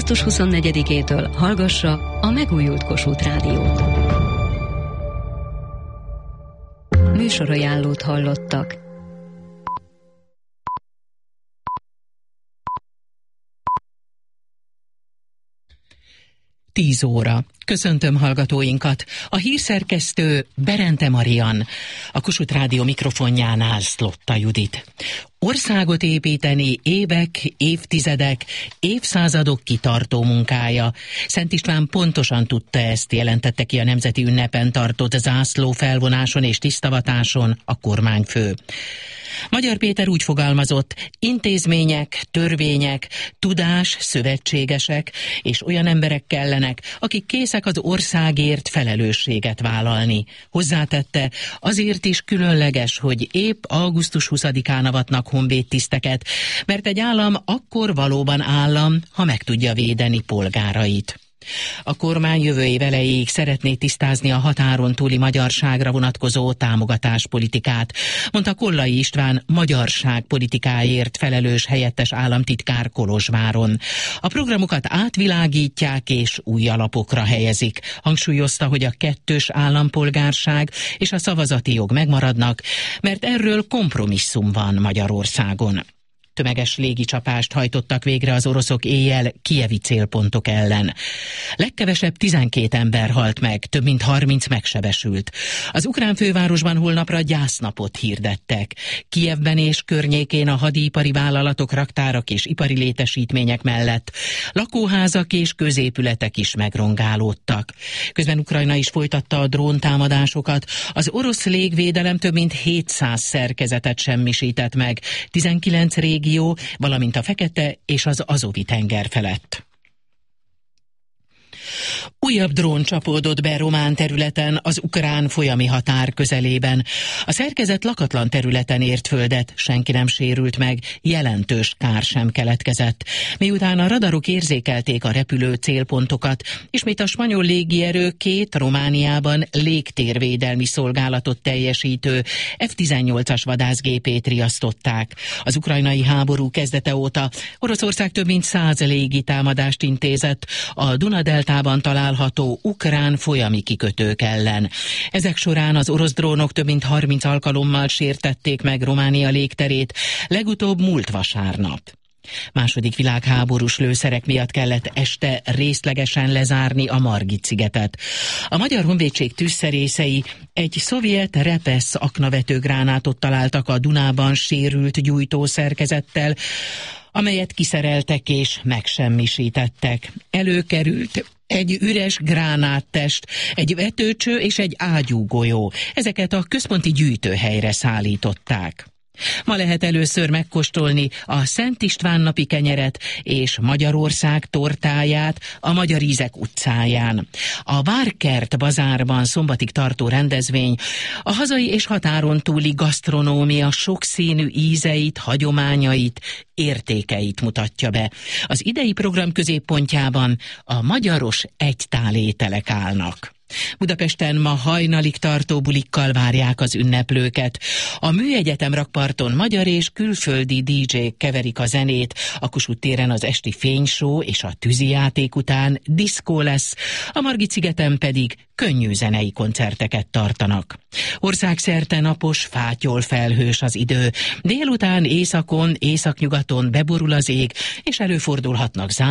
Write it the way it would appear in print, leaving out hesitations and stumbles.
Augusztus 24-től hallgassa a megújult Kossuth Rádiót. Műsorajánlót hallottak. Tíz óra. Köszöntöm hallgatóinkat. A hírszerkesztő Berente Marian, a Kossuth Rádió mikrofonjánál Szlotta Judit. Országot építeni évek, évtizedek, évszázadok kitartó munkája. Szent István pontosan tudta ezt, jelentette ki a nemzeti ünnepen tartott zászló felvonáson és tisztavatáson a kormányfő. Magyar Péter úgy fogalmazott: intézmények, törvények, tudás, szövetségesek és olyan emberek kellenek, akik készek az országért felelősséget vállalni. Hozzátette, azért is különleges, hogy épp augusztus 20-án avatnak honvédtiszteket, mert egy állam akkor valóban állam, ha meg tudja védeni polgárait. A kormány jövő év elejéig szeretné tisztázni a határon túli magyarságra vonatkozó támogatáspolitikát, mondta Kollai István magyarságpolitikáért felelős helyettes államtitkár Kolozsváron. A programokat átvilágítják és új alapokra helyezik. Hangsúlyozta, hogy a kettős állampolgárság és a szavazati jog megmaradnak, mert erről kompromisszum van Magyarországon. Tömeges légicsapást hajtottak végre az oroszok éjjel kijevi célpontok ellen. Legkevesebb 12 ember halt meg, több mint 30 megsebesült. Az ukrán fővárosban holnapra gyásznapot hirdettek. Kijevben és környékén a hadipari vállalatok, raktárak és ipari létesítmények mellett lakóházak és középületek is megrongálódtak. Közben Ukrajna is folytatta a dróntámadásokat. Az orosz légvédelem több mint 700 szerkezetet semmisített meg, 19 régió, valamint a Fekete és az Azovi-tenger felett. Újabb drón csapódott be román területen, az ukrán folyami határ közelében. A szerkezet lakatlan területen ért földet, senki nem sérült meg, jelentős kár sem keletkezett. Miután a radarok érzékelték a repülő célpontokat, ismét a spanyol légierő 2 Romániában légtérvédelmi szolgálatot teljesítő F-18-as vadászgépét riasztották. Az ukrajnai háború kezdete óta Oroszország több mint 100 légitámadást intézett a Duna-deltában található ukrán folyami kikötők ellen. Ezek során az orosz drónok több mint 30 alkalommal sértették meg Románia légterét, legutóbb múlt vasárnap. Második világháborús lőszerek miatt kellett este részlegesen lezárni a Margit-szigetet. A Magyar Honvédség tűzszerészei egy szovjet Repesz aknavetőgránátot találtak a Dunában sérült gyújtószerkezettel, amelyet kiszereltek és megsemmisítettek. Előkerült egy üres gránáttest, egy vetőcső és egy ágyúgolyó. Ezeket a központi gyűjtőhelyre szállították. Ma lehet először megkóstolni a Szent István napi kenyeret és Magyarország tortáját a Magyar Ízek utcáján. A Várkert bazárban szombatig tartó rendezvény a hazai és határon túli gasztronómia sokszínű ízeit, hagyományait, értékeit mutatja be. Az idei program középpontjában a magyaros egytálételek állnak. Budapesten ma hajnalig tartó bulikkal várják az ünneplőket. A Műegyetem rakparton magyar és külföldi DJ-k keverik a zenét, a Kossuth téren az esti fényshow és a tűzijáték után diszkó lesz, a Margit-szigeten pedig könnyű zenei koncerteket tartanak. Országszerte napos, fátyol felhős az idő. Délután északon, északnyugaton beborul az ég, és előfordulhatnak záporok,